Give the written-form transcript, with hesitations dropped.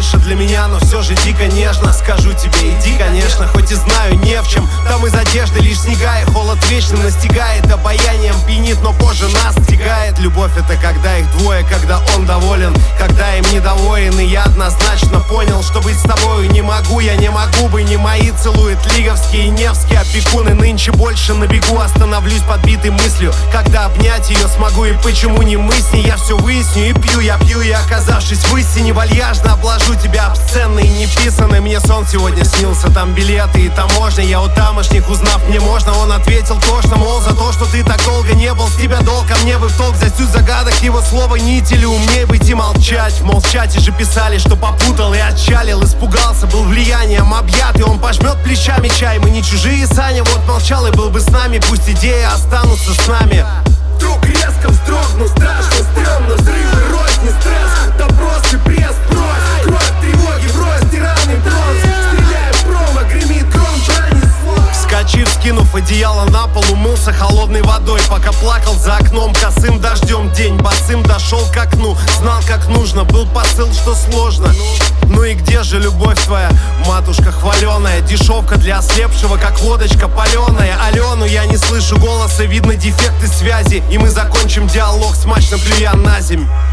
больше для меня, но все же дико нежно. Скажу тебе, иди, конечно, хоть и знаю не в чем. Там из одежды лишь снега, и холод вечно настигает. Обаянием пьянит, но позже нас стигает. Любовь — это когда их двое, когда он доволен, когда им недоволен. И я однозначно понял, что быть с тобою не могу. Я не могу, бы не мои целует лиговские и невские опекуны. Нынче больше на бегу, остановлюсь подбитый мыслью, когда обнять ее смогу и почему не мы с ней. Я все выясню и пью, я пью, и оказавшись в истине, вальяжно обложу тебя обсценной и неписанной. Мне сон сегодня снился, там билеты и таможня. Я у тамошних, узнав, мне можно. Он ответил тошно, мол, за то, что ты так долго не был, с тебя долг, а мне бы в толк за суть загадок. Его слово нить или умней быть и молчать. Мол, в чате же писали, что попутал и отчалил. Испугался, был влиянием объят, и он пожмет плечами чай. Мы не чужие, Саня, вот молчал и был бы с нами. Пусть идеи останутся с нами. Вдруг резко вздрогнул, страшно, стрёмно. Взрывы, рознь, стресс, допрос и пресс, брось. Кровь, тревоги, врозь, тиранный бронз. Стреляя в промо, гремит гром, пронесло. Вскочив, скинув одеяло на пол, умылся холодной водой, пока плакал за окном косым дождем. День босым дошел к окну, знал, как нужно, был посыл, что сложно. Ну и где же любовь твоя, матушка хваленая? Дешевка для ослепшего, как водочка паленая. Алену я не слышу голоса, видно дефекты связи. И мы закончим диалог, смачно плюя на земь.